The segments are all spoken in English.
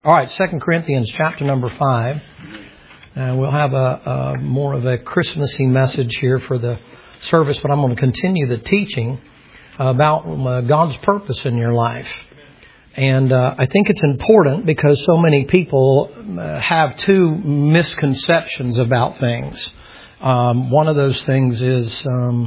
All right, 2 Corinthians chapter number 5. We'll have a more of a Christmassy message here for the service, but I'm going to continue the teaching about God's purpose in your life. And I think it's important because so many people have two misconceptions about things. One of those things is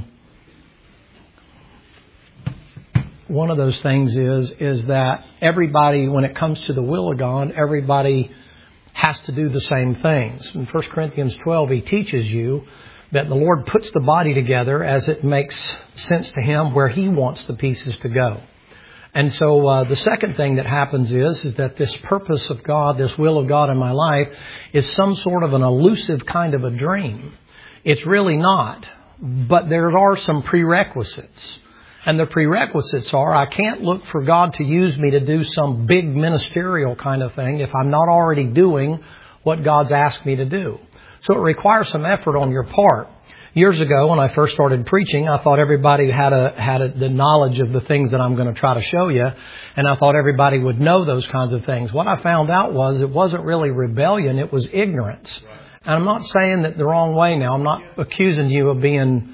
that everybody, when it comes to the will of God, everybody has to do the same things. In 1 Corinthians 12, he teaches you that the Lord puts the body together as it makes sense to Him where He wants the pieces to go. And so the second thing that happens is that this purpose of God, this will of God in my life, is some sort of an elusive kind of a dream. It's really not, but there are some prerequisites. And the prerequisites are, I can't look for God to use me to do some big ministerial kind of thing if I'm not already doing what God's asked me to do. So it requires some effort on your part. Years ago, when I first started preaching, I thought everybody had the knowledge of the things that I'm going to try to show you. And I thought everybody would know those kinds of things. What I found out was it wasn't really rebellion, it was ignorance. And I'm not saying that the wrong way now. I'm not accusing you of being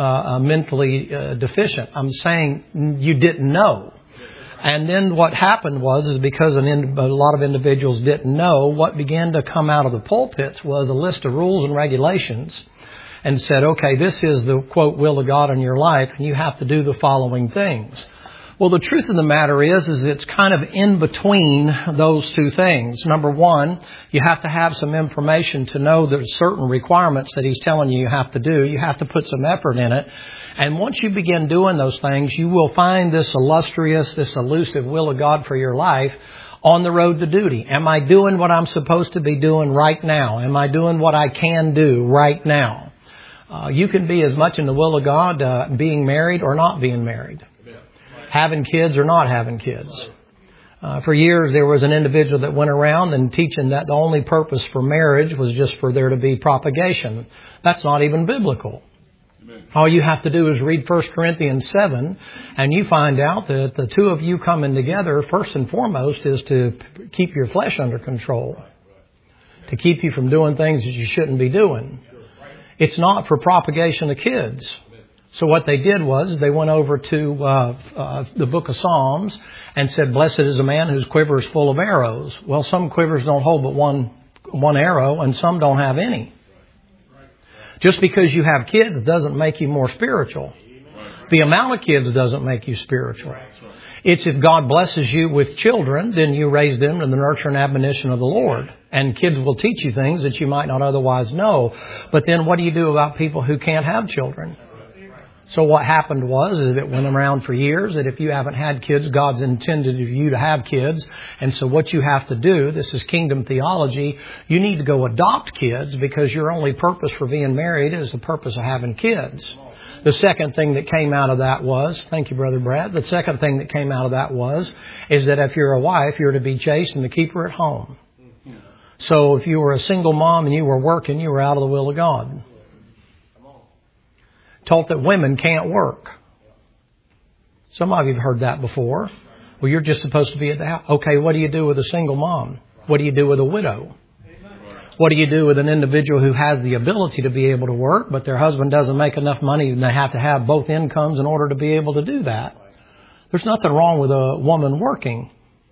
mentally deficient. I'm saying you didn't know. And then what happened was because a lot of individuals didn't know, what began to come out of the pulpits was a list of rules and regulations and said, okay, this is the, quote, will of God in your life, and you have to do the following things. Well, the truth of the matter is it's kind of in between those two things. Number one, you have to have some information to know there's certain requirements that He's telling you have to do. You have to put some effort in it. And once you begin doing those things, you will find this illustrious, this elusive will of God for your life on the road to duty. Am I doing what I'm supposed to be doing right now? Am I doing what I can do right now? You can be as much in the will of God being married or not being married. Having kids or not having kids. For years there was an individual that went around and teaching that the only purpose for marriage was just for there to be propagation. That's not even biblical. Amen. All you have to do is read 1 Corinthians 7 and you find out that the two of you coming together first and foremost is to keep your flesh under control. To keep you from doing things that you shouldn't be doing. It's not for propagation of kids. So what they did was they went over to the book of Psalms and said, blessed is a man whose quiver is full of arrows. Well, some quivers don't hold but one arrow and some don't have any. Just because you have kids doesn't make you more spiritual. The amount of kids doesn't make you spiritual. It's if God blesses you with children, then you raise them in the nurture and admonition of the Lord. And kids will teach you things that you might not otherwise know. But then what do you do about people who can't have children? So what happened was it went around for years that if you haven't had kids, God's intended for you to have kids. And so what you have to do, this is kingdom theology, you need to go adopt kids because your only purpose for being married is the purpose of having kids. The second thing that came out of that was, thank you, Brother Brad, the second thing that came out of that is that if you're a wife, you're to be chaste and to keep her at home. So if you were a single mom and you were working, you were out of the will of God. Taught that women can't work. Some of you have heard that before. Well, you're just supposed to be at the house. Okay, what do you do with a single mom? What do you do with a widow? What do you do with an individual who has the ability to be able to work, but their husband doesn't make enough money and they have to have both incomes in order to be able to do that? There's nothing wrong with a woman working.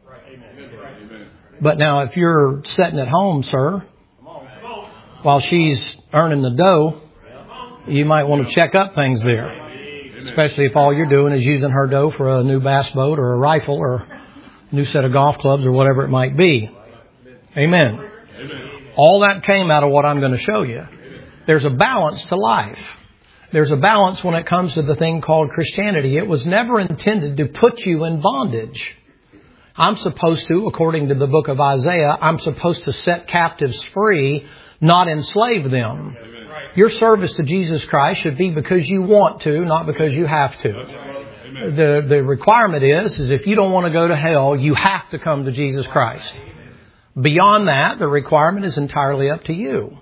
But now if you're sitting at home, sir, while she's earning the dough, you might want to check up things there. Especially if all you're doing is using her dough for a new bass boat or a rifle or a new set of golf clubs or whatever it might be. Amen. All that came out of what I'm going to show you. There's a balance to life. There's a balance when it comes to the thing called Christianity. It was never intended to put you in bondage. I'm supposed to, according to the book of Isaiah, I'm supposed to set captives free, not enslave them. Your service to Jesus Christ should be because you want to, not because you have to. The requirement is if you don't want to go to hell, you have to come to Jesus Christ. Beyond that, the requirement is entirely up to you.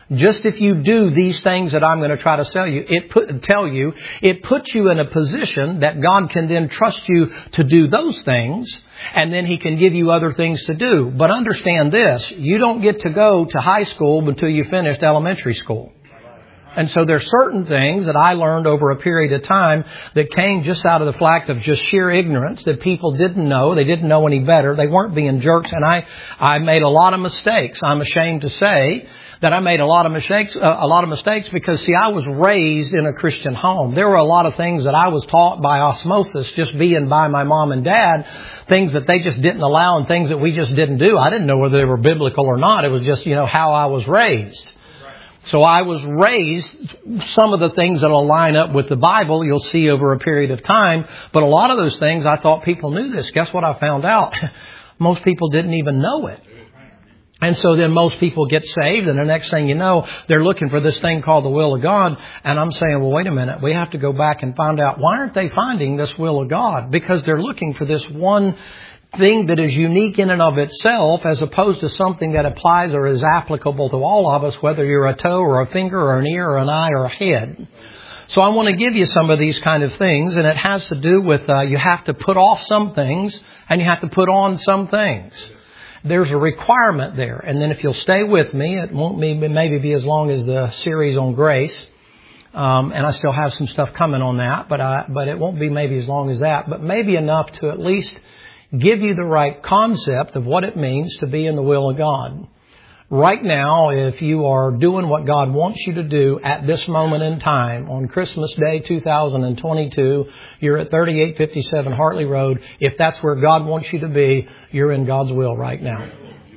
Just if you do these things that I'm going to try to tell you, it puts you in a position that God can then trust you to do those things, and then He can give you other things to do. But understand this, you don't get to go to high school until you finished elementary school. And so there's certain things that I learned over a period of time that came just out of the fact of just sheer ignorance that people didn't know. They didn't know any better. They weren't being jerks. And I made a lot of mistakes. I'm ashamed to say that I made a lot of mistakes because, see, I was raised in a Christian home. There were a lot of things that I was taught by osmosis, just being by my mom and dad, things that they just didn't allow and things that we just didn't do. I didn't know whether they were biblical or not. It was just, how I was raised. So I was raised, some of the things that will line up with the Bible, you'll see over a period of time. But a lot of those things, I thought people knew this. Guess what I found out? Most people didn't even know it. And so then most people get saved, and the next thing you know, they're looking for this thing called the will of God. And I'm saying, well, wait a minute. We have to go back and find out, why aren't they finding this will of God? Because they're looking for this one thing that is unique in and of itself, as opposed to something that applies or is applicable to all of us, whether you're a toe or a finger or an ear or an eye or a head. So I want to give you some of these kind of things, and it has to do with you have to put off some things and you have to put on some things. There's a requirement there. And then if you'll stay with me, it won't maybe be as long as the series on grace. And I still have some stuff coming on that, but it won't be maybe as long as that, but maybe enough to at least give you the right concept of what it means to be in the will of God. Right now, if you are doing what God wants you to do at this moment in time, on Christmas Day 2022, you're at 3857 Hartley Road. If that's where God wants you to be, you're in God's will right now.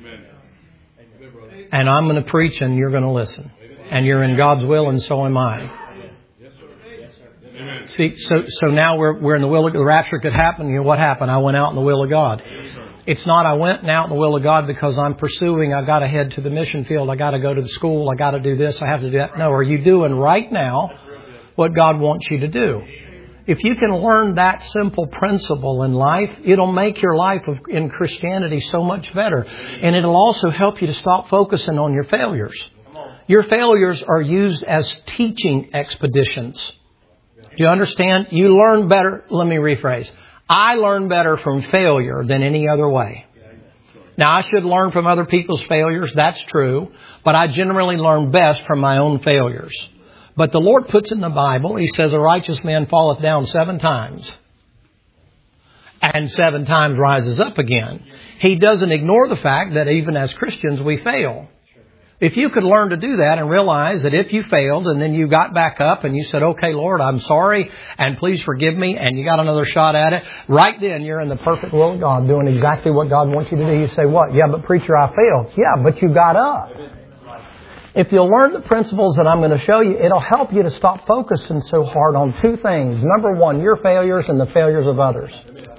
And I'm going to preach and you're going to listen. And you're in God's will and so am I. See, so now we're in the will of the rapture could happen. What happened? I went out in the will of God. It's not I went out in the will of God because I'm pursuing, I got to head to the mission field, I got to go to the school, I got to do this, I have to do that. No, are you doing right now what God wants you to do? If you can learn that simple principle in life, it'll make your life in Christianity so much better. And it'll also help you to stop focusing on your failures. Your failures are used as teaching expeditions. Do you understand? You learn better. Let me rephrase. I learn better from failure than any other way. Now, I should learn from other people's failures. That's true. But I generally learn best from my own failures. But the Lord puts in the Bible, He says, a righteous man falleth down 7 times. And 7 times rises up again. He doesn't ignore the fact that even as Christians we fail. If you could learn to do that and realize that if you failed and then you got back up and you said, okay, Lord, I'm sorry and please forgive me, and you got another shot at it, right then you're in the perfect will of God doing exactly what God wants you to do. You say, what? Yeah, but preacher, I failed. Yeah, but you got up. If you'll learn the principles that I'm going to show you, it'll help you to stop focusing so hard on 2 things. Number 1, your failures and the failures of others.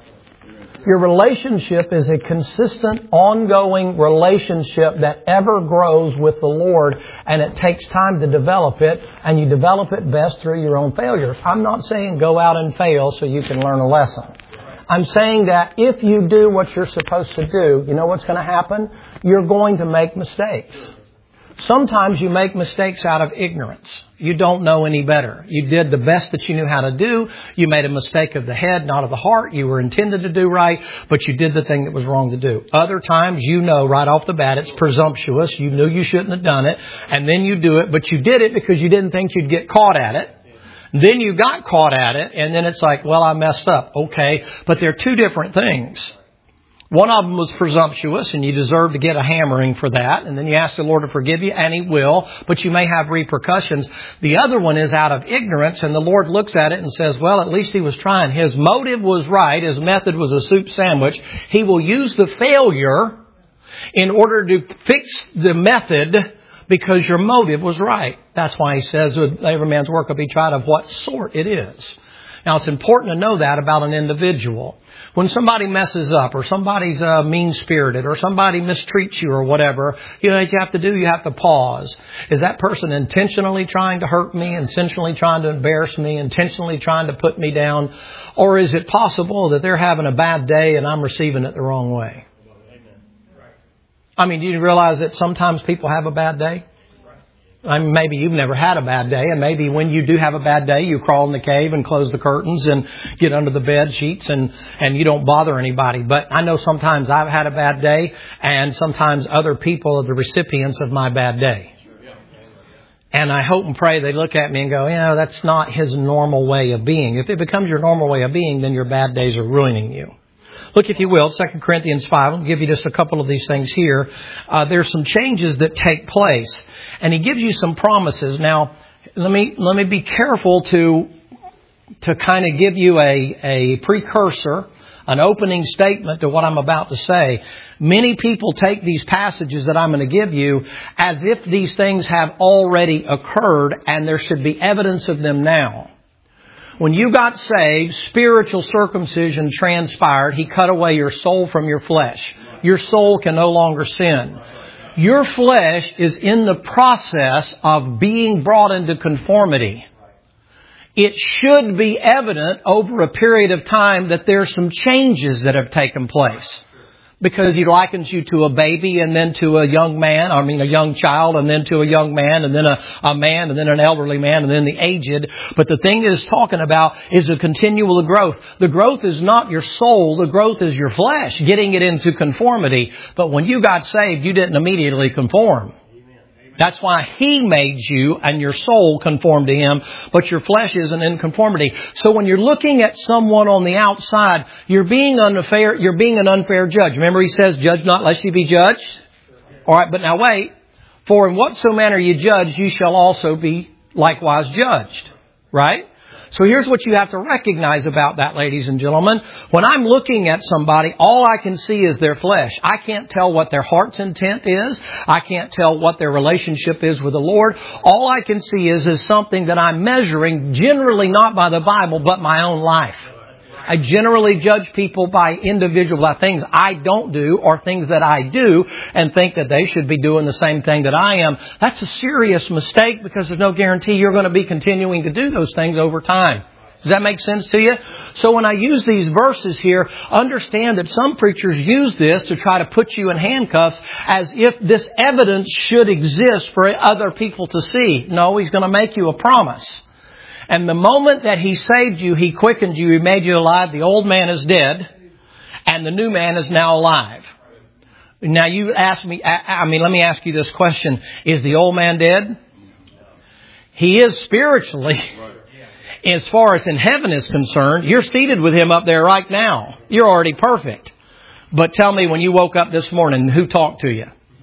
Your relationship is a consistent, ongoing relationship that ever grows with the Lord, and it takes time to develop it, and you develop it best through your own failures. I'm not saying go out and fail so you can learn a lesson. I'm saying that if you do what you're supposed to do, you know what's going to happen? You're going to make mistakes. Sometimes you make mistakes out of ignorance. You don't know any better. You did the best that you knew how to do. You made a mistake of the head, not of the heart. You were intended to do right, but you did the thing that was wrong to do. Other times, you know right off the bat, it's presumptuous. You knew you shouldn't have done it, and then you do it, but you did it because you didn't think you'd get caught at it. Then you got caught at it, and then it's like, well, I messed up. Okay, but they're 2 different things. One of them was presumptuous, and you deserve to get a hammering for that. And then you ask the Lord to forgive you, and He will, but you may have repercussions. The other one is out of ignorance, and the Lord looks at it and says, well, at least he was trying. His motive was right. His method was a soup sandwich. He will use the failure in order to fix the method because your motive was right. That's why He says, every man's work will be tried of what sort it is. Now, it's important to know that about an individual. When somebody messes up or somebody's mean-spirited or somebody mistreats you or whatever, you know what you have to do? You have to pause. Is that person intentionally trying to hurt me, intentionally trying to embarrass me, intentionally trying to put me down? Or is it possible that they're having a bad day and I'm receiving it the wrong way? I mean, do you realize that sometimes people have a bad day? I mean, maybe you've never had a bad day, and maybe when you do have a bad day, you crawl in the cave and close the curtains and get under the bed sheets and you don't bother anybody. But I know sometimes I've had a bad day, and sometimes other people are the recipients of my bad day. And I hope and pray they look at me and go, that's not his normal way of being. If it becomes your normal way of being, then your bad days are ruining you. Look, if you will, 2 Corinthians 5. I'll give you just a couple of these things here. There's some changes that take place. And he gives you some promises. Now, let me be careful to kind of give you a precursor, an opening statement to what I'm about to say. Many people take these passages that I'm going to give you as if these things have already occurred and there should be evidence of them now. When you got saved, spiritual circumcision transpired. He cut away your soul from your flesh. Your soul can no longer sin. Your flesh is in the process of being brought into conformity. It should be evident over a period of time that there's some changes that have taken place. Because he likens you to a baby and then to a young man, a young child and then to a young man and then a man and then an elderly man and then the aged. But the thing that it's talking about is a continual growth. The growth is not your soul. The growth is your flesh, getting it into conformity. But when you got saved, you didn't immediately conform. That's why He made you and your soul conform to Him, but your flesh isn't in conformity. So when you're looking at someone on the outside, you're being unfair. You're being an unfair judge. Remember, He says, "Judge not, lest ye be judged." All right, but now wait. For in whatso manner you judge, you shall also be likewise judged. Right? So here's what you have to recognize about that, ladies and gentlemen. When I'm looking at somebody, all I can see is their flesh. I can't tell what their heart's intent is. I can't tell what their relationship is with the Lord. All I can see is something that I'm measuring, generally not by the Bible, but my own life. I generally judge people by things I don't do or things that I do and think that they should be doing the same thing that I am. That's a serious mistake because there's no guarantee you're going to be continuing to do those things over time. Does that make sense to you? So when I use these verses here, understand that some preachers use this to try to put you in handcuffs as if this evidence should exist for other people to see. No, He's going to make you a promise. And the moment that He saved you, He quickened you, He made you alive. The old man is dead, and the new man is now alive. Now you ask me, let me ask you this question. Is the old man dead? He is spiritually. As far as in heaven is concerned, you're seated with Him up there right now. You're already perfect. But tell me, when you woke up this morning, who talked to you?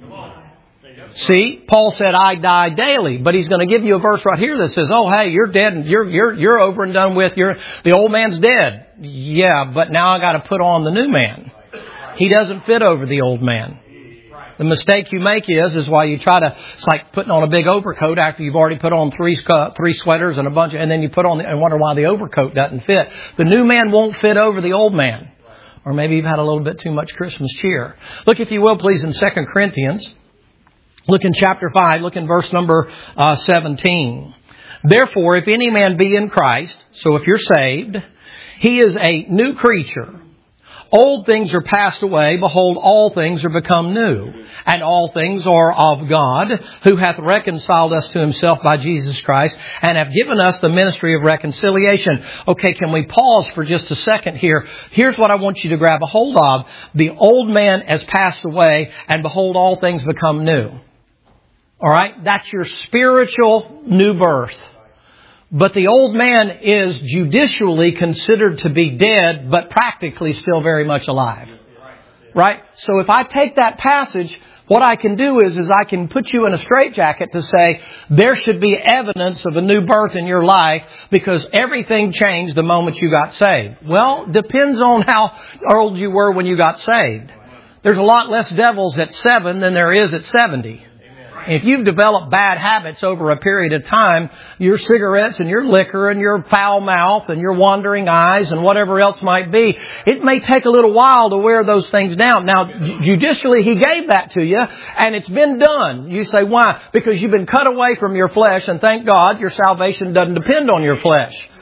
See, Paul said, "I die daily," but he's going to give you a verse right here that says, "Oh, hey, you're dead and you're over and done with. The old man's dead." Yeah, but now I got to put on the new man. He doesn't fit over the old man. The mistake you make is why you try to. It's like putting on a big overcoat after you've already put on three sweaters and and then you put on and wonder why the overcoat doesn't fit. The new man won't fit over the old man. Or maybe you've had a little bit too much Christmas cheer. Look, if you will, please, in 2 Corinthians. Look in chapter 5, look in verse number 17. "Therefore, if any man be in Christ," so if you're saved, "he is a new creature. Old things are passed away. Behold, all things are become new. And all things are of God, who hath reconciled us to Himself by Jesus Christ, and have given us the ministry of reconciliation." Okay, can we pause for just a second here? Here's what I want you to grab a hold of. The old man has passed away, and behold, all things become new. All right? That's your spiritual new birth. But the old man is judicially considered to be dead, but practically still very much alive. Right? So if I take that passage, what I can do is I can put you in a straitjacket to say there should be evidence of a new birth in your life because everything changed the moment you got saved. Well, depends on how old you were when you got saved. There's a lot less devils at 7 than there is at 70. If you've developed bad habits over a period of time, your cigarettes and your liquor and your foul mouth and your wandering eyes and whatever else might be, it may take a little while to wear those things down. Now, judicially, He gave that to you, and it's been done. You say, why? Because you've been cut away from your flesh, and thank God your salvation doesn't depend on your flesh.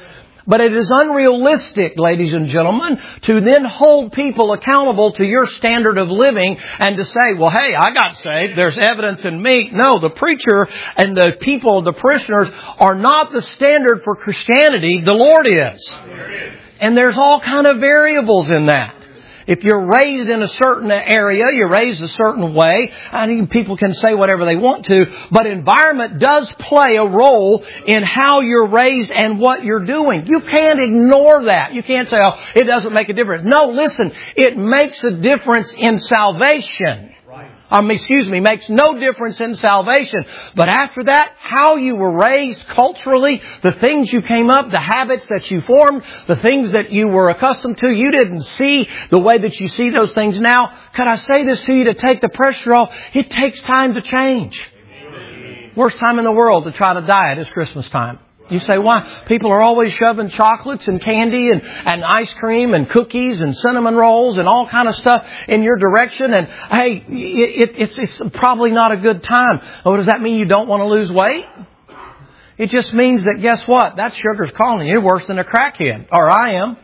But it is unrealistic, ladies and gentlemen, to then hold people accountable to your standard of living and to say, well, hey, I got saved. There's evidence in me. No, the preacher and the people, the parishioners, are not the standard for Christianity. The Lord is. And there's all kind of variables in that. If you're raised in a certain area, you're raised a certain way. I mean, people can say whatever they want to, but environment does play a role in how you're raised and what you're doing. You can't ignore that. You can't say, oh, it doesn't make a difference. No, listen, it makes a difference in salvation. Makes no difference in salvation. But after that, how you were raised culturally, the things you came up, the habits that you formed, the things that you were accustomed to, you didn't see the way that you see those things now. Could I say this to you to take the pressure off? It takes time to change. Worst time in the world to try to diet is Christmas time. You say, why? People are always shoving chocolates and candy and ice cream and cookies and cinnamon rolls and all kind of stuff in your direction. And hey, it's probably not a good time. Oh, does that mean you don't want to lose weight? It just means that, guess what? That sugar's calling you worse than a crackhead. Or I am.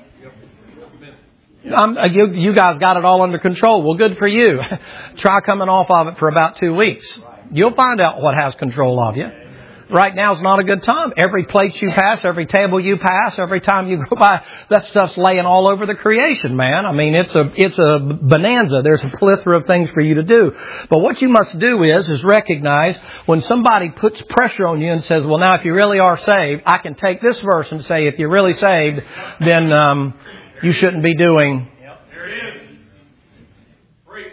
You guys got it all under control. Well, good for you. Try coming off of it for about 2 weeks. You'll find out what has control of you. Right now is not a good time. Every plate you pass, every table you pass, every time you go by, that stuff's laying all over the creation, man. I mean, it's a bonanza. There's a plethora of things for you to do. But what you must do is recognize when somebody puts pressure on you and says, well, now if you really are saved, I can take this verse and say, if you're really saved, then you shouldn't be doing. There it is. Preach.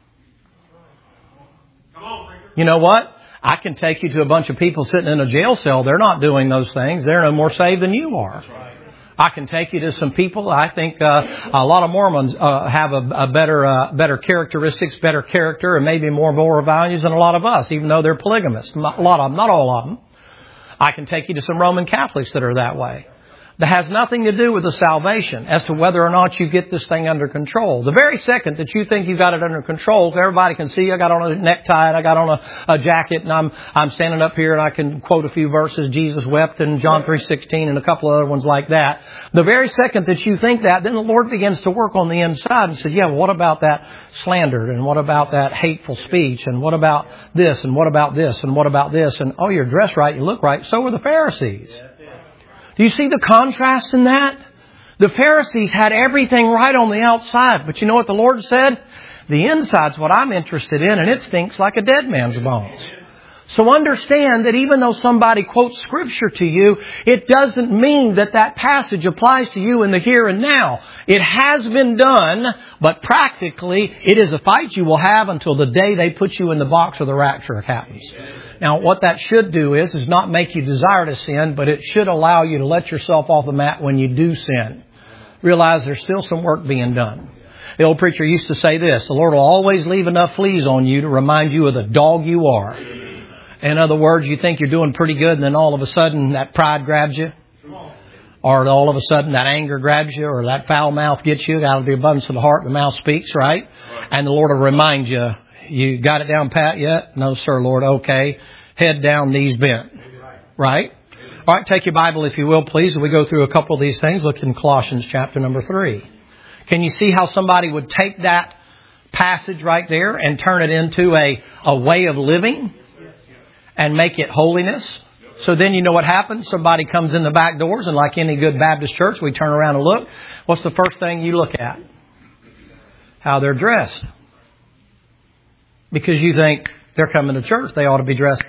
Come on, preacher. You know what? I can take you to a bunch of people sitting in a jail cell. They're not doing those things. They're no more saved than you are. I can take you to some people. I think a lot of Mormons have a better characteristics, better character, and maybe more moral values than a lot of us, even though they're polygamists. A lot of them, not all of them. I can take you to some Roman Catholics that are that way. That has nothing to do with the salvation as to whether or not you get this thing under control. The very second that you think you've got it under control, everybody can see I got on a necktie and I got on a jacket and I'm standing up here and I can quote a few verses. Jesus wept in John 3:16 and a couple of other ones like that. The very second that you think that, then the Lord begins to work on the inside and says, yeah, well, what about that slander? And what about that hateful speech? And what about this? And what about this? And what about this? And oh, you're dressed right, you look right. So were the Pharisees. Do you see the contrast in that? The Pharisees had everything right on the outside. But you know what the Lord said? The inside's what I'm interested in, and it stinks like a dead man's bones. So understand that even though somebody quotes Scripture to you, it doesn't mean that that passage applies to you in the here and now. It has been done, but practically it is a fight you will have until the day they put you in the box or the rapture happens. Now, what that should do is not make you desire to sin, but it should allow you to let yourself off the mat when you do sin. Realize there's still some work being done. The old preacher used to say this, the Lord will always leave enough fleas on you to remind you of the dog you are. In other words, you think you're doing pretty good and then all of a sudden that pride grabs you. Or all of a sudden that anger grabs you or that foul mouth gets you. Out of the abundance of the heart, the mouth speaks, right? And the Lord will remind you, you got it down pat yet? No, sir, Lord. Okay. Head down, knees bent. Right? All right, take your Bible, if you will, please. We go through a couple of these things. Look in Colossians chapter number 3. Can you see how somebody would take that passage right there and turn it into a way of living and make it holiness? So then you know what happens. Somebody comes in the back doors, and like any good Baptist church, we turn around and look. What's the first thing you look at? How they're dressed. Because you think they're coming to church, they ought to be dressed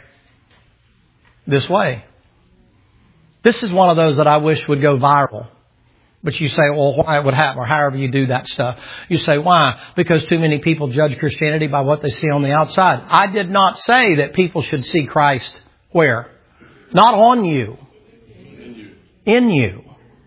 this way. This is one of those that I wish would go viral. But you say, well, why it would happen, or however you do that stuff. You say, why? Because too many people judge Christianity by what they see on the outside. I did not say that people should see Christ where? Not on you. In you.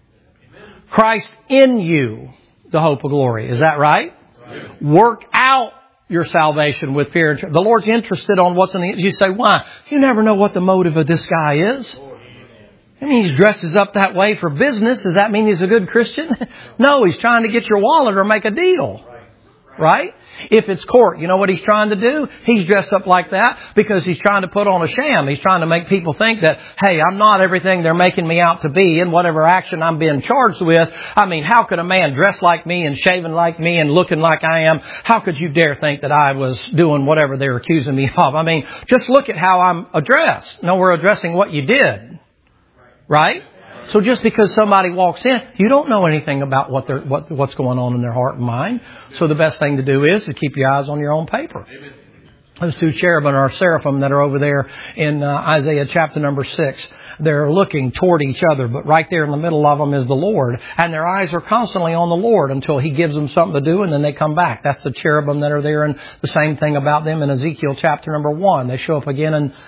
Christ in you, the hope of glory. Is that right? Work out your salvation with fear and trembling. The Lord's interested on what's in the... You say, why? You never know what the motive of this guy is. I mean, he dresses up that way for business. Does that mean he's a good Christian? No, he's trying to get your wallet or make a deal. Right? If it's court, you know what he's trying to do? He's dressed up like that because he's trying to put on a sham. He's trying to make people think that, hey, I'm not everything they're making me out to be in whatever action I'm being charged with. I mean, how could a man dressed like me and shaven like me and looking like I am, how could you dare think that I was doing whatever they're accusing me of? I mean, just look at how I'm addressed. No, we're addressing what you did. Right? So just because somebody walks in, you don't know anything about what's going on in their heart and mind. So the best thing to do is to keep your eyes on your own paper. Those two cherubim are seraphim that are over there in Isaiah chapter number 6. They're looking toward each other, but right there in the middle of them is the Lord. And their eyes are constantly on the Lord until He gives them something to do, and then they come back. That's the cherubim that are there, and the same thing about them in Ezekiel chapter number 1. They show up again in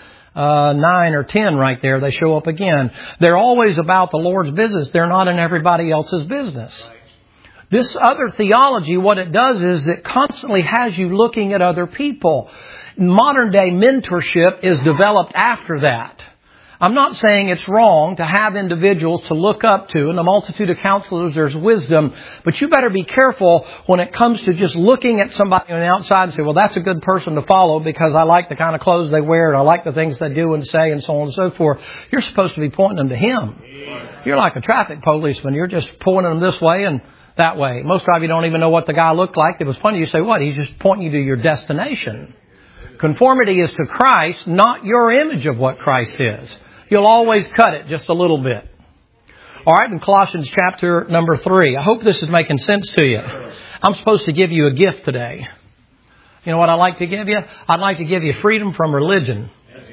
9 or 10 right there. They show up again. They're always about the Lord's business. They're not in everybody else's business. This other theology, what it does is it constantly has you looking at other people. Modern day mentorship is developed after that. I'm not saying it's wrong to have individuals to look up to. In the multitude of counselors, there's wisdom. But you better be careful when it comes to just looking at somebody on the outside and say, well, that's a good person to follow because I like the kind of clothes they wear and I like the things they do and say and so on and so forth. You're supposed to be pointing them to Him. You're like a traffic policeman. You're just pointing them this way and that way. Most of you don't even know what the guy looked like. It was funny. You say, what? He's just pointing you to your destination. Conformity is to Christ, not your image of what Christ is. You'll always cut it just a little bit. All right, in Colossians chapter number 3. I hope this is making sense to you. I'm supposed to give you a gift today. You know what I'd like to give you? I'd like to give you freedom from religion.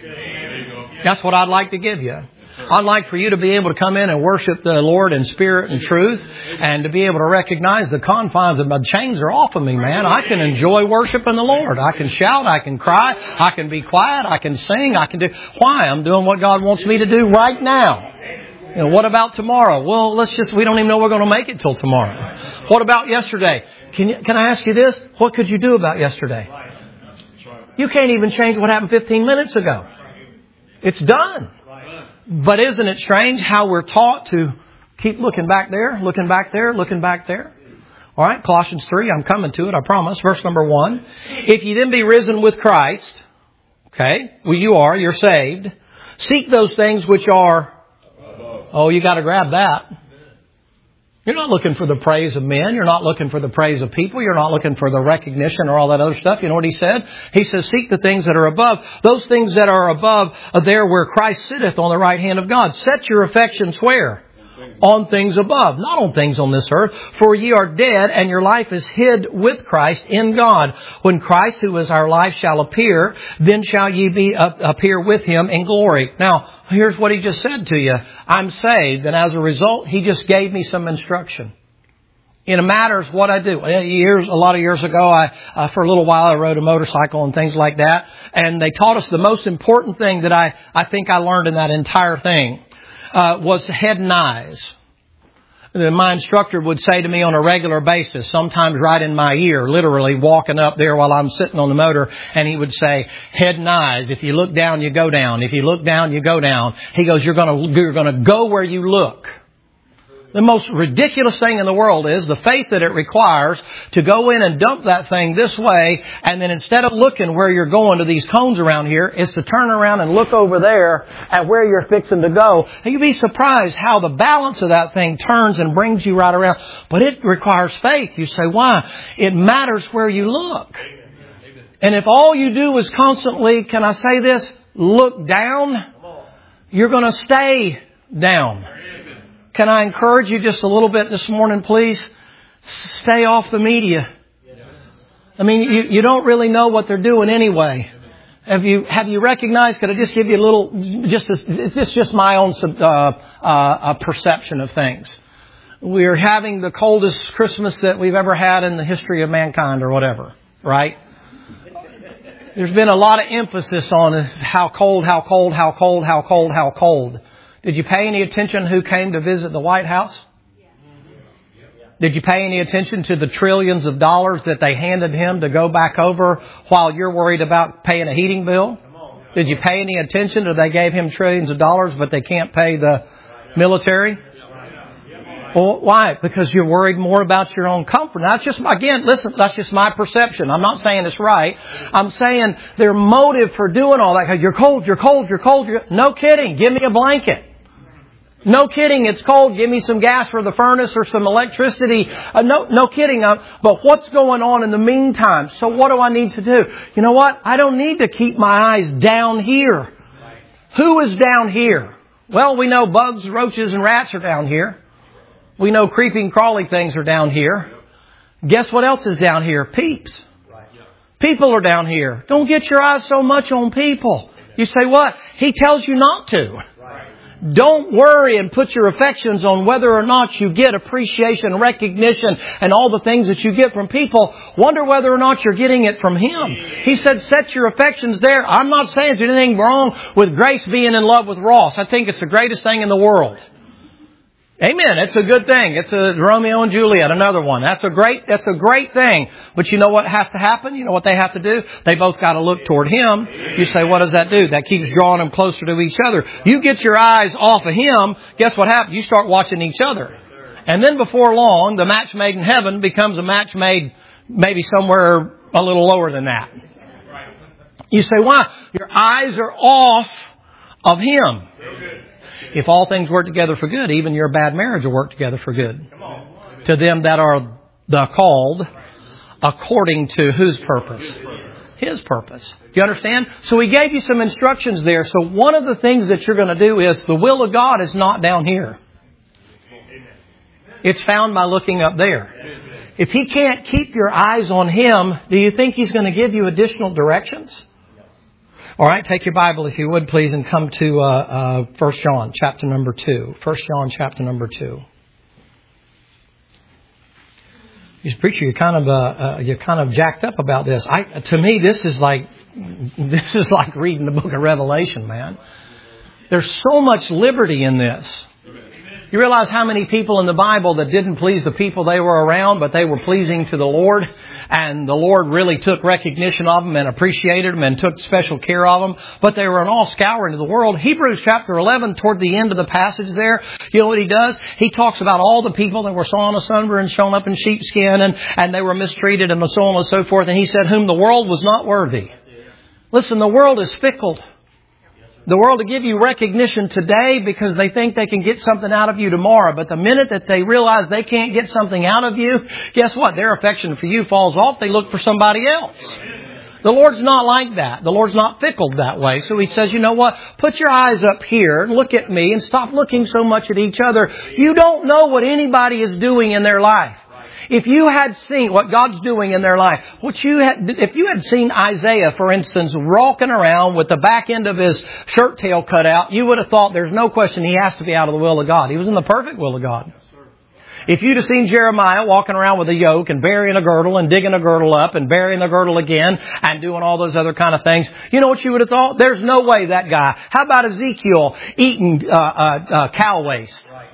That's what I'd like to give you. I'd like for you to be able to come in and worship the Lord in spirit and truth, and to be able to recognize the confines of my chains are off of me, man. I can enjoy worshiping the Lord. I can shout, I can cry, I can be quiet, I can sing, I can do... Why? I'm doing what God wants me to do right now. You know, what about tomorrow? Well, we don't even know we're going to make it till tomorrow. What about yesterday? Can I ask you this? What could you do about yesterday? You can't even change what happened 15 minutes ago. It's done. But isn't it strange how we're taught to keep looking back there, looking back there, looking back there? All right, Colossians 3, I'm coming to it, I promise. Verse number 1. If you then be risen with Christ, okay, well you're saved. Seek those things which are, you got to grab that. You're not looking for the praise of men. You're not looking for the praise of people. You're not looking for the recognition or all that other stuff. You know what he said? He says, seek the things that are above. Those things that are above are there where Christ sitteth on the right hand of God. Set your affections where? On things above, not on things on this earth. For ye are dead, and your life is hid with Christ in God. When Christ, who is our life, shall appear, then shall ye appear with Him in glory. Now, here's what He just said to you. I'm saved, and as a result, He just gave me some instruction. In matters what I do. A lot of years ago, for a little while, I rode a motorcycle and things like that. And they taught us the most important thing that I think I learned in that entire thing. Was head and eyes. My instructor would say to me on a regular basis, sometimes right in my ear, literally walking up there while I'm sitting on the motor, and he would say, head and eyes. If you look down, you go down. If you look down, you go down. He goes, you're going to go where you look. The most ridiculous thing in the world is the faith that it requires to go in and dump that thing this way, and then instead of looking where you're going to these cones around here, is to turn around and look over there at where you're fixing to go. And you'd be surprised how the balance of that thing turns and brings you right around. But it requires faith. You say, why? It matters where you look. And if all you do is constantly, can I say this, look down, you're going to stay down. Can I encourage you just a little bit this morning, please? Stay off the media. I mean, you don't really know what they're doing anyway. Have you recognized? Could I just give you a little? It's just my own perception of things. We're having the coldest Christmas that we've ever had in the history of mankind, or whatever, right? There's been a lot of emphasis on how cold, how cold, how cold, how cold, how cold. Did you pay any attention who came to visit the White House? Did you pay any attention to the trillions of dollars that they handed him to go back over while you're worried about paying a heating bill? Did you pay any attention to they gave him trillions of dollars, but they can't pay the military? Well, why? Because you're worried more about your own comfort. Now, that's just, again, listen, that's just my perception. I'm not saying it's right. I'm saying their motive for doing all that. You're cold, you're cold, you're cold. No kidding. Give me a blanket. No kidding. It's cold. Give me some gas for the furnace or some electricity. No kidding. But what's going on in the meantime? So what do I need to do? You know what? I don't need to keep my eyes down here. Who is down here? Well, we know bugs, roaches, and rats are down here. We know creeping, crawling things are down here. Guess what else is down here? Peeps. People are down here. Don't get your eyes so much on people. You say what? He tells you not to. Don't worry and put your affections on whether or not you get appreciation, recognition, and all the things that you get from people. Wonder whether or not you're getting it from Him. He said, set your affections there. I'm not saying there's anything wrong with Grace being in love with Ross. I think it's the greatest thing in the world. Amen. It's a good thing. It's a Romeo and Juliet, another one. That's a great thing. But you know what has to happen? You know what they have to do? They both got to look toward Him. You say, what does that do? That keeps drawing them closer to each other. You get your eyes off of Him, guess what happens? You start watching each other. And then before long, the match made in heaven becomes a match made maybe somewhere a little lower than that. You say, why? Your eyes are off of Him. If all things work together for good, even your bad marriage will work together for good. To them that are the called according to whose purpose? His purpose. Do you understand? So He gave you some instructions there. So one of the things that you're going to do is the will of God is not down here. It's found by looking up there. If He can't keep your eyes on Him, do you think He's going to give you additional directions? All right, take your Bible, if you would, please, and come to 1 John, chapter number 2. 1 John, chapter number 2. You preacher, you're kind of jacked up about this. To me, this is like reading the book of Revelation, man. There's so much liberty in this. You realize how many people in the Bible that didn't please the people they were around, but they were pleasing to the Lord, and the Lord really took recognition of them and appreciated them and took special care of them, but they were an all scour into the world. Hebrews chapter 11, toward the end of the passage there, you know what he does? He talks about all the people that were sawn asunder and shown up in sheepskin, and they were mistreated and so on and so forth, and he said, whom the world was not worthy. Listen, the world is fickle. The world will give you recognition today because they think they can get something out of you tomorrow. But the minute that they realize they can't get something out of you, guess what? Their affection for you falls off. They look for somebody else. The Lord's not like that. The Lord's not fickle that way. So He says, you know what? Put your eyes up here and look at me and stop looking so much at each other. You don't know what anybody is doing in their life. If you had seen what God's doing in their life, if you had seen Isaiah, for instance, walking around with the back end of his shirt tail cut out, you would have thought there's no question he has to be out of the will of God. He was in the perfect will of God. If you'd have seen Jeremiah walking around with a yoke and burying a girdle and digging a girdle up and burying the girdle again and doing all those other kind of things, you know what you would have thought? There's no way that guy. How about Ezekiel eating cow waste?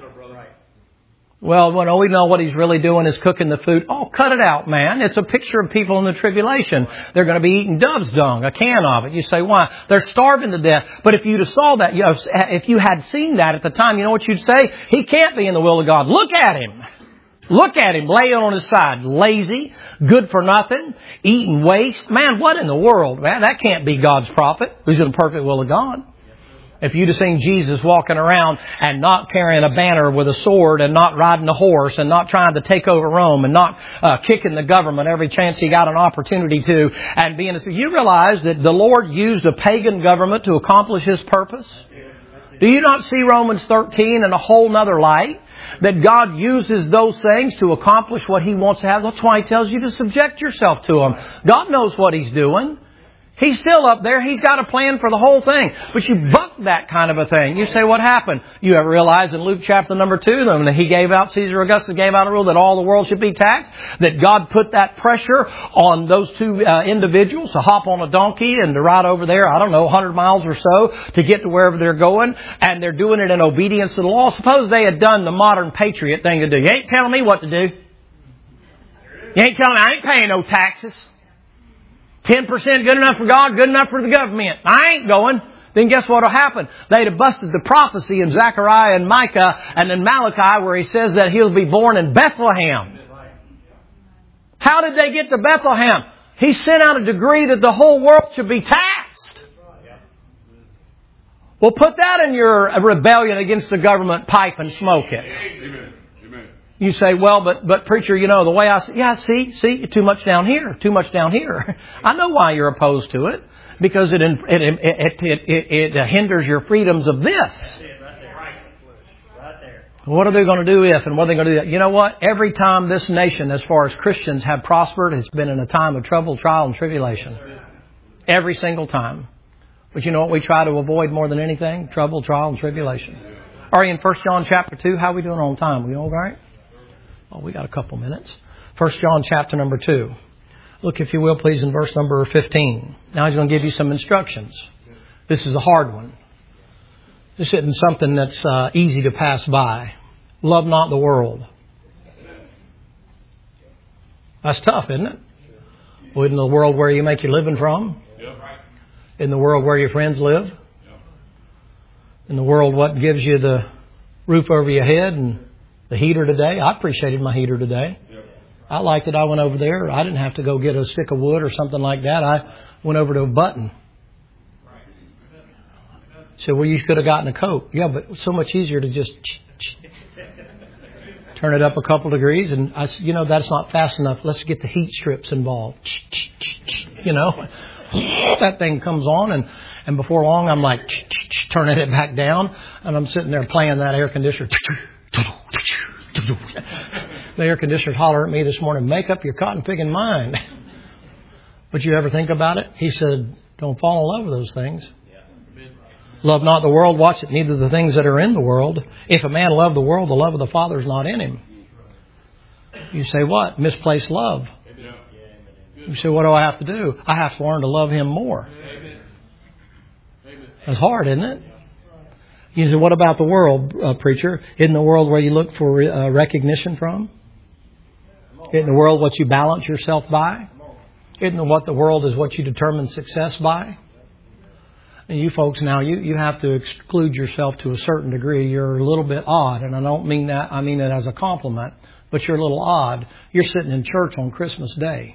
Well, we know what he's really doing is cooking the food. Oh, cut it out, man. It's a picture of people in the tribulation. They're going to be eating dove's dung, a can of it. You say, why? They're starving to death. But if you'd have saw that, if you had seen that at the time, you know what you'd say? He can't be in the will of God. Look at him. Look at him laying on his side. Lazy, good for nothing, eating waste. Man, what in the world, man? That can't be God's prophet who's in the perfect will of God. If you'd have seen Jesus walking around and not carrying a banner with a sword and not riding a horse and not trying to take over Rome and not kicking the government every chance he got an opportunity to and being you realize that the Lord used a pagan government to accomplish His purpose? Do you not see Romans 13 in a whole nother light? That God uses those things to accomplish what He wants to have. That's why He tells you to subject yourself to Him. God knows what He's doing. He's still up there. He's got a plan for the whole thing. But you buck that kind of a thing. You say, what happened? You ever realize in Luke chapter number 2, when he gave out, Caesar Augustus gave out a rule that all the world should be taxed, that God put that pressure on those two individuals to hop on a donkey and to ride over there, 100 miles or so to get to wherever they're going. And they're doing it in obedience to the law. Suppose they had done the modern patriot thing to do. You ain't telling me what to do. You ain't telling me I ain't paying no taxes. 10% good enough for God, good enough for the government. I ain't going. then guess what will happen? They'd have busted the prophecy in Zechariah and Micah and in Malachi where he says that he'll be born in Bethlehem. How did they get to Bethlehem? He sent out a decree that the whole world should be taxed. Well, put that in your rebellion against the government pipe and smoke it. Amen. You say, well, but preacher, you know, the way I see, yeah, see, too much down here, too much down here. I know why you're opposed to it. Because it hinders your freedoms of this. What are they going to do if and what are they going to do? You know what? Every time this nation, as far as Christians have prospered, it's been in a time of trouble, trial, and tribulation. Every single time. But you know what we try to avoid more than anything? Trouble, trial, and tribulation. Are you in 1 John chapter 2? How are we doing on time? We all right? Oh, we got a couple minutes. 1 John chapter number 2. Look, if you will, please, in verse number 15. Now he's going to give you some instructions. This is a hard one. This isn't something that's easy to pass by. Love not the world. That's tough, isn't it? Well, in the world where you make your living from. In the world where your friends live. In the world what gives you the roof over your head and the heater today. I appreciated my heater today. I liked it. I went over there. I didn't have to go get a stick of wood or something like that. I went over to a button. So, well, you could have gotten a coat. Yeah, but it's so much easier to just turn it up a couple degrees. And, that's not fast enough. Let's get the heat strips involved. You know, that thing comes on. And before long, I'm like turning it back down. And I'm sitting there playing that air conditioner. The air conditioner hollered at me this morning, make up your cotton picking mind. But you ever think about it? He said, don't fall in love with those things. Love not the world, watch it, neither the things that are in the world. If a man love the world, the love of the Father is not in him. You say, what? Misplaced love. You say, what do I have to do? I have to learn to love Him more. That's hard, isn't it? You say, what about the world, preacher? Isn't the world where you look for recognition from? Isn't the world what you balance yourself by? Isn't the world is what you determine success by? And you folks now, you have to exclude yourself to a certain degree. You're a little bit odd, and I don't mean that. I mean it as a compliment. But you're a little odd. You're sitting in church on Christmas Day.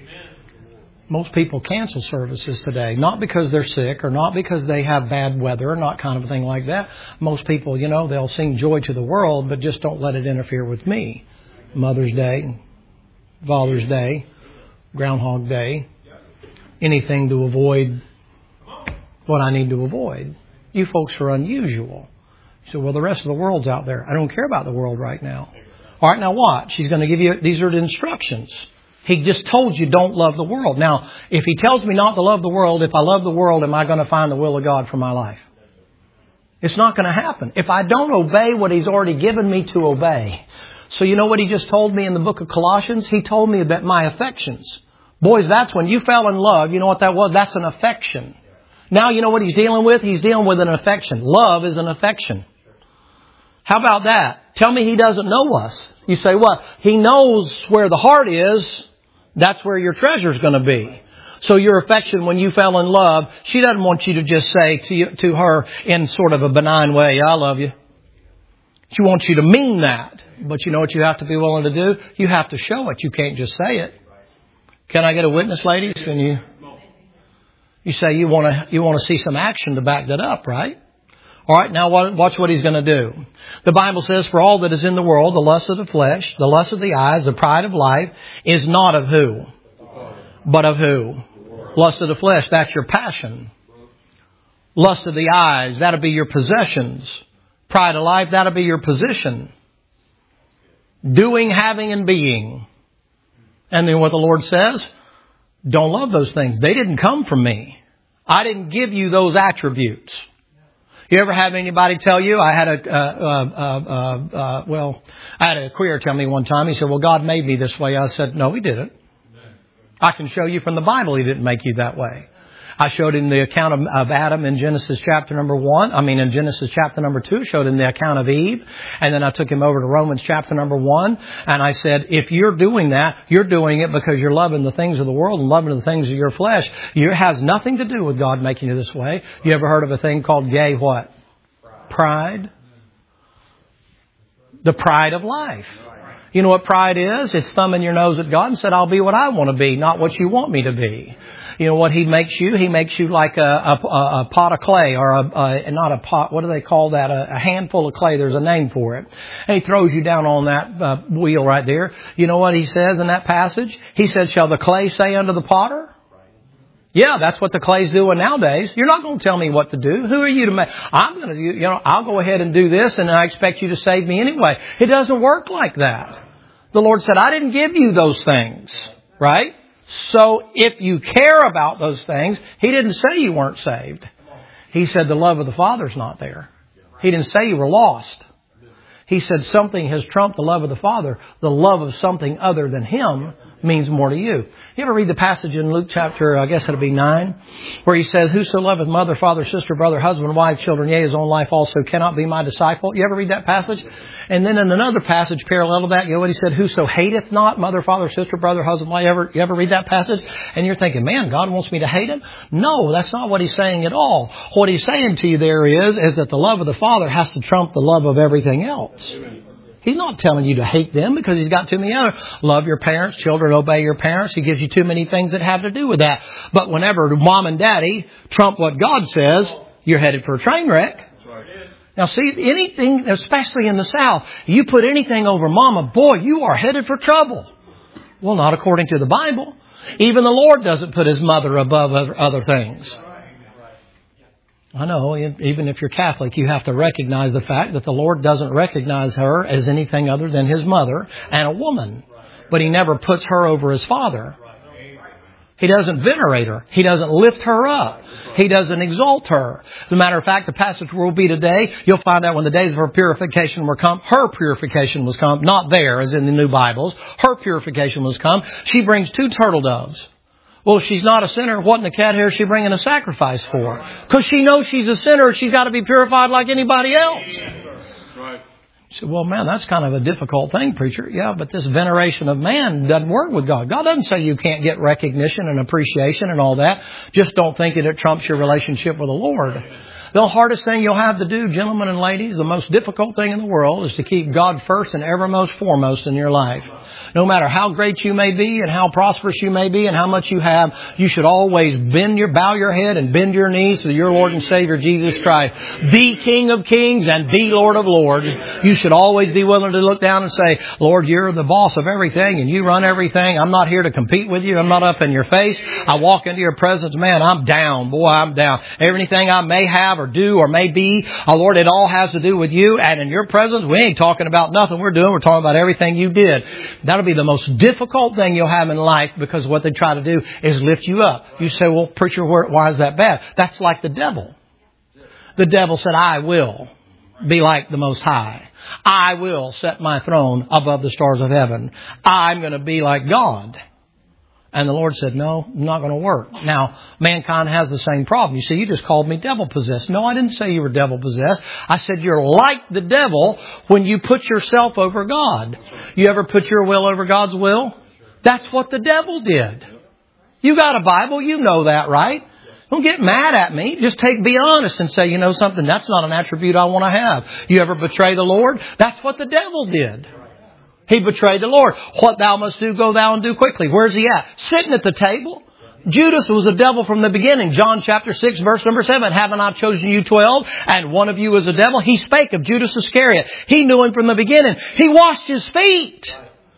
Most people cancel services today, not because they're sick or not because they have bad weather or not kind of a thing like that. Most people, they'll sing joy to the world, but just don't let it interfere with me. Mother's Day, Father's Day, Groundhog Day, anything to avoid what I need to avoid. You folks are unusual. You say, well, the rest of the world's out there. I don't care about the world right now. All right, now watch. He's going to give you, these are the instructions. He just told you don't love the world. Now, if He tells me not to love the world, if I love the world, am I going to find the will of God for my life? It's not going to happen. If I don't obey what He's already given me to obey. So you know what He just told me in the book of Colossians? He told me about my affections. Boys, that's when you fell in love. You know what that was? That's an affection. Now you know what He's dealing with? He's dealing with an affection. Love is an affection. How about that? Tell me He doesn't know us. You say, what? He knows where the heart is. That's where your treasure's going to be. So your affection, when you fell in love, she doesn't want you to just say to her in sort of a benign way, I love you. She wants you to mean that. But you know what you have to be willing to do? You have to show it. You can't just say it. Can I get a witness, ladies? Can you say you want to see some action to back that up, right? All right, now watch what He's going to do. The Bible says, for all that is in the world, the lust of the flesh, the lust of the eyes, the pride of life, is not of who? But of who? Lust of the flesh, that's your passion. Lust of the eyes, that'll be your possessions. Pride of life, that'll be your position. Doing, having, and being. And then what the Lord says, don't love those things. They didn't come from me. I didn't give you those attributes. You ever have anybody tell you? I had a queer tell me one time. He said, well, God made me this way. I said, no, He didn't. I can show you from the Bible He didn't make you that way. I showed him the account of Adam in Genesis chapter number 1. In Genesis chapter number 2, showed him the account of Eve. And then I took him over to Romans chapter number 1. And I said, if you're doing that, you're doing it because you're loving the things of the world and loving the things of your flesh. It has nothing to do with God making you this way. You ever heard of a thing called gay what? Pride. The pride of life. You know what pride is? It's thumbing your nose at God and said, I'll be what I want to be, not what you want me to be. You know what He makes you? He makes you like a pot of clay, or not a pot, what do they call that? A handful of clay. There's a name for it. And He throws you down on that wheel right there. You know what He says in that passage? He said, shall the clay say unto the potter? Yeah, that's what the clay's doing nowadays. You're not going to tell me what to do. Who are you to make? I'll go ahead and do this, and I expect you to save me anyway. It doesn't work like that. The Lord said, I didn't give you those things, right? So if you care about those things, He didn't say you weren't saved. He said the love of the Father's not there. He didn't say you were lost. He said something has trumped the love of the Father. The love of something other than Him means more to you. You ever read the passage in Luke chapter, I guess it'll be 9, where He says, whoso loveth mother, father, sister, brother, husband, wife, children, yea, his own life also cannot be my disciple. You ever read that passage? And then in another passage parallel to that, you know what He said? Whoso hateth not mother, father, sister, brother, husband, wife. You ever read that passage? And you're thinking, man, God wants me to hate him? No, that's not what He's saying at all. What He's saying to you there is that the love of the Father has to trump the love of everything else. Amen. He's not telling you to hate them because He's got too many other. Love your parents, children, obey your parents. He gives you too many things that have to do with that. But whenever mom and daddy trump what God says, you're headed for a train wreck. Now see, anything, especially in the South, you put anything over mama, boy, you are headed for trouble. Well, not according to the Bible. Even the Lord doesn't put His mother above other things. I know, even if you're Catholic, you have to recognize the fact that the Lord doesn't recognize her as anything other than His mother and a woman. But He never puts her over His Father. He doesn't venerate her. He doesn't lift her up. He doesn't exalt her. As a matter of fact, the passage will be today, you'll find out when the days of her purification were come, her purification was come, not there as in the new Bibles. Her purification was come. She brings 2 turtle doves. Well, if she's not a sinner, what in the cat hair is she bringing a sacrifice for? Because she knows she's a sinner. She's got to be purified like anybody else. Right. You say, well, man, that's kind of a difficult thing, preacher. Yeah, but this veneration of man doesn't work with God. God doesn't say you can't get recognition and appreciation and all that. Just don't think that it trumps your relationship with the Lord. The hardest thing you'll have to do, gentlemen and ladies, the most difficult thing in the world is to keep God first and evermost foremost in your life. No matter how great you may be and how prosperous you may be and how much you have, you should always bow your head and bend your knees to your Lord and Savior Jesus Christ, the King of Kings and the Lord of Lords. You should always be willing to look down and say, Lord, you're the boss of everything and you run everything. I'm not here to compete with you. I'm not up in your face. I walk into your presence, man, I'm down. Boy, I'm down. Everything I may have or do or may be, Lord, it all has to do with you. And in your presence, we ain't talking about nothing we're doing. We're talking about everything you did. That'll be the most difficult thing you'll have in life, because what they try to do is lift you up. You say, well, preacher, why is that bad? That's like the devil. The devil said, I will be like the Most High. I will set my throne above the stars of heaven. I'm going to be like God. And the Lord said, no, not going to work. Now, mankind has the same problem. You see, you just called me devil-possessed. No, I didn't say you were devil-possessed. I said you're like the devil when you put yourself over God. You ever put your will over God's will? That's what the devil did. You got a Bible. You know that, right? Don't get mad at me. Just be honest and say, you know something, that's not an attribute I want to have. You ever betray the Lord? That's what the devil did. He betrayed the Lord. What thou must do, go thou and do quickly. Where's he at? Sitting at the table. Judas was a devil from the beginning. John chapter 6, verse number 7. Haven't I chosen you 12? And one of you is a devil. He spake of Judas Iscariot. He knew him from the beginning. He washed his feet.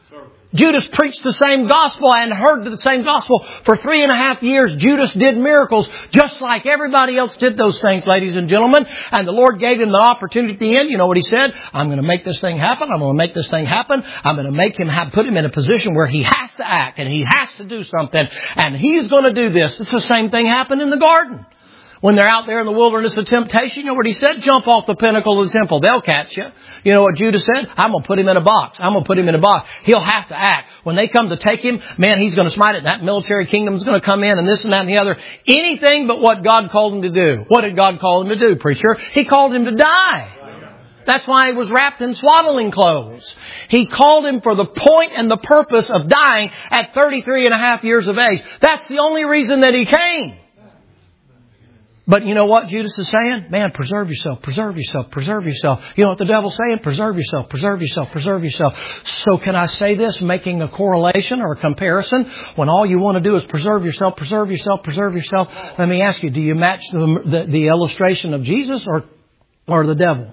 Judas preached the same gospel and heard the same gospel for 3.5 years. Judas did miracles just like everybody else did those things, ladies and gentlemen. And the Lord gave him the opportunity at the end. You know what he said? I'm going to make this thing happen. I'm going to make this thing happen. I'm going to make him put him in a position where he has to act and he has to do something. And he's going to do this. It's the same thing happened in the garden. When they're out there in the wilderness of temptation, you know what he said? Jump off the pinnacle of the temple. They'll catch you. You know what Judas said? I'm going to put him in a box. I'm going to put him in a box. He'll have to act. When they come to take him, man, he's going to smite it. That military kingdom's going to come in and this and that and the other. Anything but what God called him to do. What did God call him to do, preacher? He called him to die. That's why he was wrapped in swaddling clothes. He called him for the point and the purpose of dying at 33 and a half years of age. That's the only reason that he came. But you know what Judas is saying? Man, preserve yourself, preserve yourself, preserve yourself. You know what the devil's saying? Preserve yourself, preserve yourself, preserve yourself. So can I say this, making a correlation or a comparison? When all you want to do is preserve yourself, preserve yourself, preserve yourself. Let me ask you, do you match the illustration of Jesus or the devil?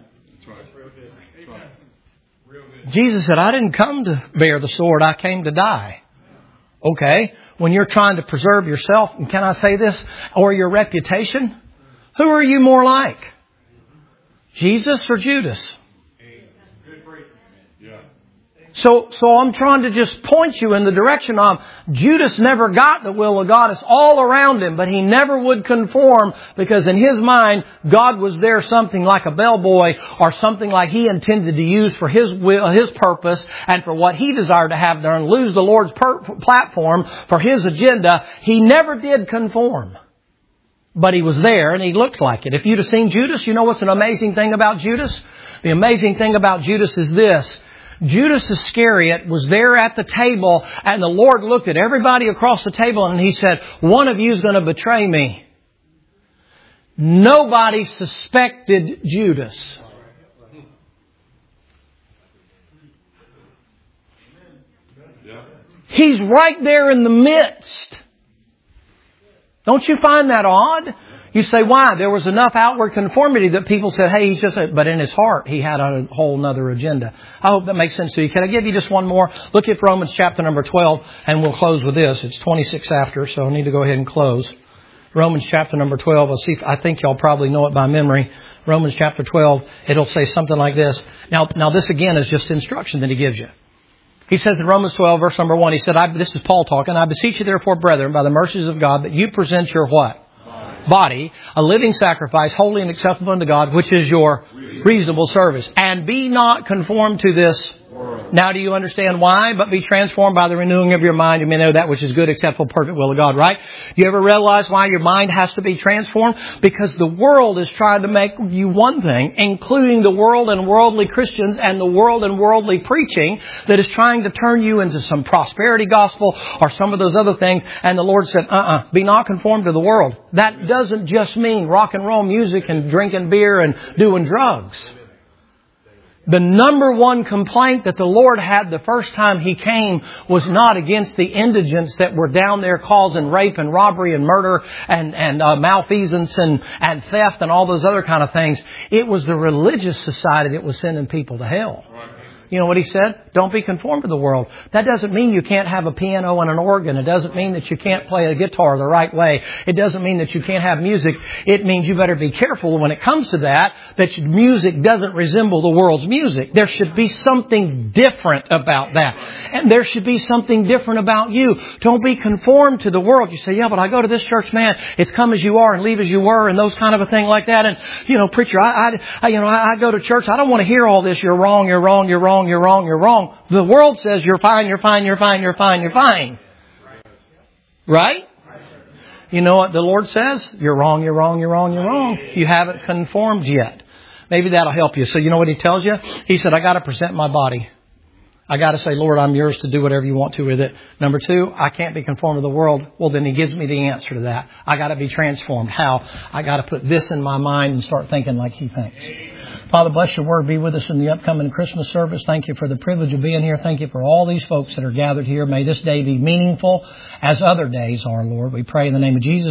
Jesus said, I didn't come to bear the sword. I came to die. Okay. When you're trying to preserve yourself, and can I say this, or your reputation, who are you more like? Jesus or Judas? So I'm trying to just point you in the direction of Judas never got the will of God. It's all around him, but he never would conform because in his mind, God was there something like a bellboy or something like he intended to use for his will, his purpose and for what he desired to have done, lose the Lord's platform for his agenda. He never did conform, but he was there and he looked like it. If you'd have seen Judas, you know what's an amazing thing about Judas? The amazing thing about Judas is this. Judas Iscariot was there at the table and the Lord looked at everybody across the table and He said, one of you is going to betray me. Nobody suspected Judas. He's right there in the midst. Don't you find that odd? You say, why? There was enough outward conformity that people said, hey, he's just but in his heart, he had a whole nother agenda. I hope that makes sense to you. Can I give you just one more? Look at Romans chapter number 12, and we'll close with this. It's 26 after, so I need to go ahead and close. Romans chapter number 12. I think y'all probably know it by memory. Romans chapter 12, it'll say something like this. Now this again is just instruction that he gives you. He says in Romans 12, verse number 1, he said, this is Paul talking, I beseech you therefore, brethren, by the mercies of God, that you present your what? Body, a living sacrifice, holy and acceptable unto God, which is your reasonable service. And be not conformed to this world. Now do you understand why? But be transformed by the renewing of your mind. You may know that which is good, acceptable, perfect will of God, right? Do you ever realize why your mind has to be transformed? Because the world is trying to make you one thing, including the world and worldly Christians and the world and worldly preaching that is trying to turn you into some prosperity gospel or some of those other things. And the Lord said, be not conformed to the world. That doesn't just mean rock and roll music and drinking beer and doing drugs. The number one complaint that the Lord had the first time He came was not against the indigents that were down there causing rape and robbery and murder and malfeasance and theft and all those other kind of things. It was the religious society that was sending people to hell. You know what He said? Don't be conformed to the world. That doesn't mean you can't have a piano and an organ. It doesn't mean that you can't play a guitar the right way. It doesn't mean that you can't have music. It means you better be careful when it comes to that your music doesn't resemble the world's music. There should be something different about that. And there should be something different about you. Don't be conformed to the world. You say, yeah, but I go to this church, man. It's come as you are and leave as you were and those kind of a thing like that. And, you know, preacher, I go to church. I don't want to hear all this. You're wrong, you're wrong, you're wrong. You're wrong, you're wrong. The world says you're fine, you're fine, you're fine, you're fine, you're fine. Right? You know what the Lord says? You're wrong, you're wrong, you're wrong, you're wrong. You haven't conformed yet. Maybe that'll help you. So you know what He tells you? He said, I got to present my body. I got to say, Lord, I'm yours to do whatever you want to with it. Number 2, I can't be conformed to the world. Well, then He gives me the answer to that. I got to be transformed. How? I got to put this in my mind and start thinking like He thinks. Father, bless your word. Be with us in the upcoming Christmas service. Thank you for the privilege of being here. Thank you for all these folks that are gathered here. May this day be meaningful as other days are, Lord. We pray in the name of Jesus.